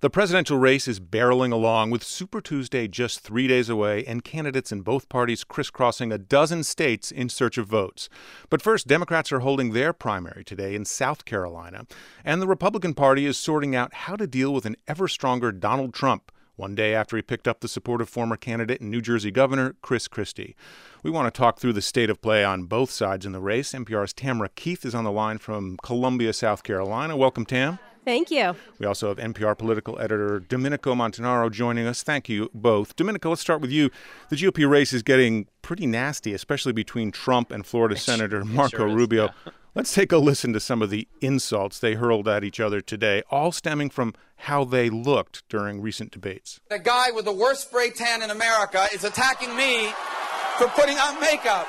The presidential race is barreling along with Super Tuesday just 3 days away and candidates in both parties crisscrossing a dozen states in search of votes. But first, Democrats are holding their primary today in South Carolina, and the Republican Party is sorting out how to deal with an ever-stronger Donald Trump, one day after he picked up the support of former candidate and New Jersey Governor Chris Christie. We want to talk through the state of play on both sides in the race. NPR's Tamara Keith is on the line from Columbia, South Carolina. Welcome, Tam. Thank you. We also have NPR political editor Domenico Montanaro joining us. Thank you both. Domenico, let's start with you. The GOP race is getting pretty nasty, especially between Trump and Florida Senator Marco Rubio. Yeah. Let's take a listen to some of the insults they hurled at each other today, all stemming from how they looked during recent debates. The guy with the worst spray tan in America is attacking me for putting on makeup.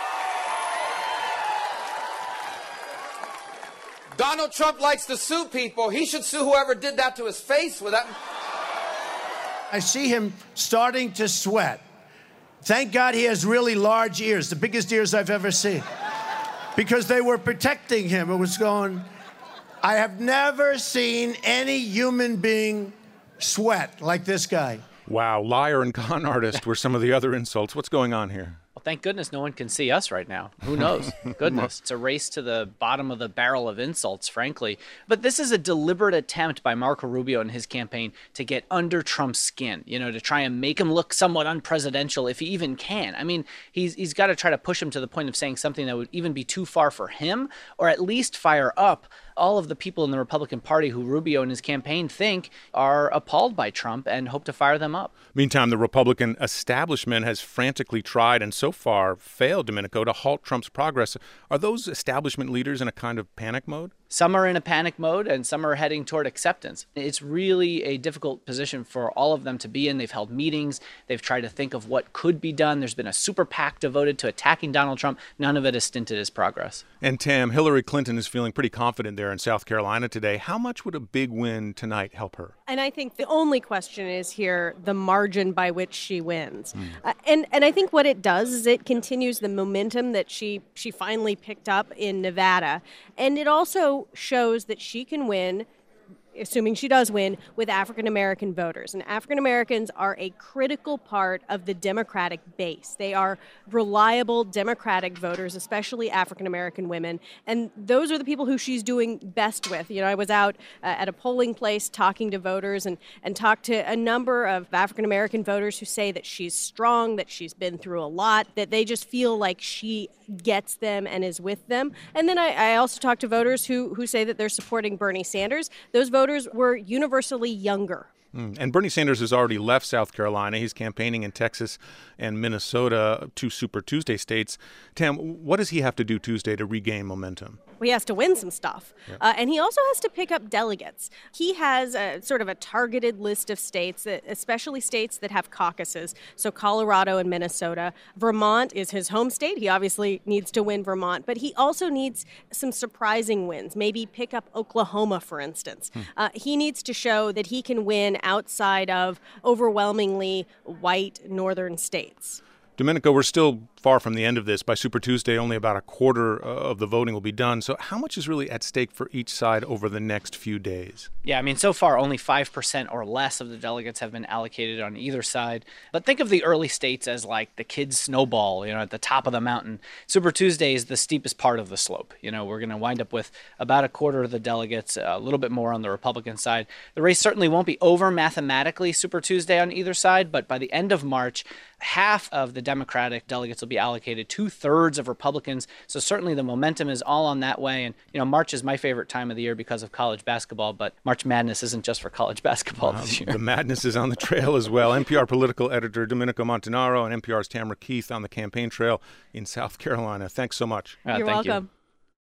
Donald Trump likes to sue people. He should sue whoever did that to his face with that. I see him starting to sweat. Thank God he has really large ears, the biggest ears I've ever seen. Because they were protecting him. It was going, I have never seen any human being sweat like this guy. Wow, liar and con artist were some of the other insults. What's going on here? Well, thank goodness no one can see us right now. Who knows? Goodness. It's a race to the bottom of the barrel of insults, frankly. But this is a deliberate attempt by Marco Rubio and his campaign to get under Trump's skin, to try and make him look somewhat unpresidential if he even can. I mean, he's got to try to push him to the point of saying something that would even be too far for him, or at least fire up all of the people in the Republican Party who Rubio and his campaign think are appalled by Trump and hope to fire them up. Meantime, the Republican establishment has frantically tried and so far failed, Domenico, to halt Trump's progress. Are those establishment leaders in a kind of panic mode? Some are in a panic mode and some are heading toward acceptance. It's really a difficult position for all of them to be in. They've held meetings. They've tried to think of what could be done. There's been a super PAC devoted to attacking Donald Trump. None of it has stinted his progress. And Tam, Hillary Clinton is feeling pretty confident there in South Carolina today. How much would a big win tonight help her? And I think the only question is here the margin by which she wins. And I think what it does is it continues the momentum that she finally picked up in Nevada. And it also shows that she can win, assuming she does win, with African-American voters. And African-Americans are a critical part of the Democratic base. They are reliable Democratic voters, especially African-American women. And those are the people who she's doing best with. I was out at a polling place talking to voters and talked to a number of African-American voters who say that she's strong, that she's been through a lot, that they just feel like she gets them and is with them. And then I also talked to voters who say that they're supporting Bernie Sanders. Those voters were universally younger. And Bernie Sanders has already left South Carolina. He's campaigning in Texas and Minnesota, two Super Tuesday states. Tam, what does he have to do Tuesday to regain momentum? Well, he has to win some stuff. Yeah. And he also has to pick up delegates. He has sort of a targeted list of states, especially states that have caucuses. So Colorado and Minnesota. Vermont is his home state. He obviously needs to win Vermont. But he also needs some surprising wins. Maybe pick up Oklahoma, for instance. He needs to show that he can win outside of overwhelmingly white northern states. Domenico, we're still far from the end of this. By Super Tuesday, only about a quarter of the voting will be done. So how much is really at stake for each side over the next few days? Yeah, I mean, so far only 5% or less of the delegates have been allocated on either side. But think of the early states as like the kids' snowball, at the top of the mountain. Super Tuesday is the steepest part of the slope. We're going to wind up with about a quarter of the delegates, a little bit more on the Republican side. The race certainly won't be over mathematically Super Tuesday on either side, but by the end of March, half of the Democratic delegates will be allocated, 2/3 of Republicans. So certainly the momentum is all on that way. And, March is my favorite time of the year because of college basketball, but March Madness isn't just for college basketball this year. The madness is on the trail as well. NPR political editor Domenico Montanaro and NPR's Tamara Keith on the campaign trail in South Carolina. Thanks so much. You're welcome.